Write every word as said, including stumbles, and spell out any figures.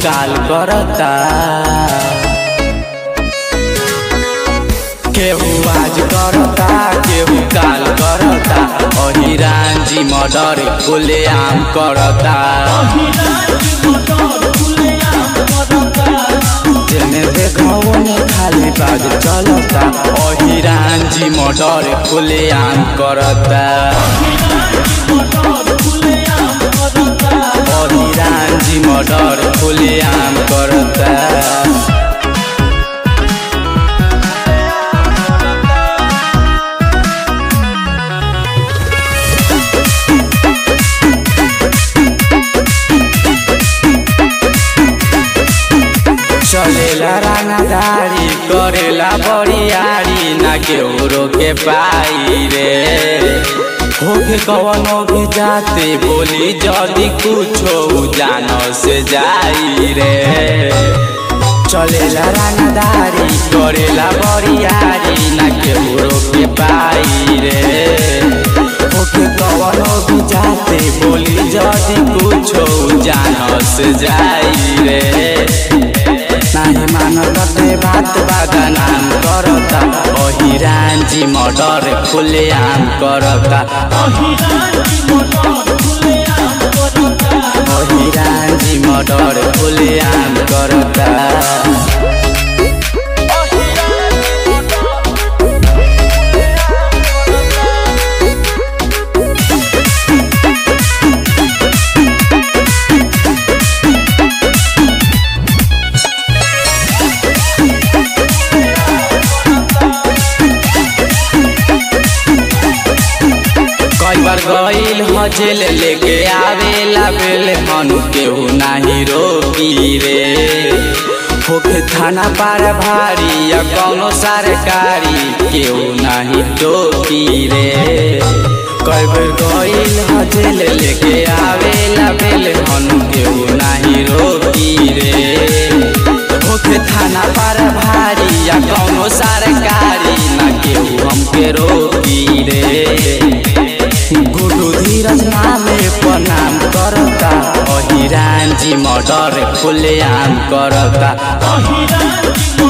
काल करता, केहू आज करता केहू काल करता। अहिरान जी मर्डर खुलेआम करता, जेने देखो ओने खाली बाज चलता। अहिरान जी मर्डर खुलेआम करता, अहिरान जी मर्डर खुलेआम करता। चलेला रंगदारी करेला बरियारी, ना केहू रोके पाई रे। होके कवनो भी जाते बोली जल्दी कुछो जान से जाई रे। चलेला रंगदारी करेला बरियारी, ना केहू रोके पाई रे। होके कवनो भी जाते बोली जल्दी कुछो जान से जाई रे। नाही मानते बात बदनाम करता, अहिरान जी मर्डर खुलेआम करता। अहिरान जी मर्डर खुलेआम करता। गईल हजेल लेके आवेला बेल, मनु केहू नाही रोकी रे। होके थाना पार भारी या कौनो सरकारी, केहू नाही टोकी रे। कई बेर गईल हजेल लेके आवेला बेल, मनु केहू नाही रोकी रे। होके थाना पार भारी या कौनो सरकारी, ना केहू हमके रोकी रे। गुरु धीरज नामे प्रणाम करता, अहिरान जी मर्डर खुलेआम करता।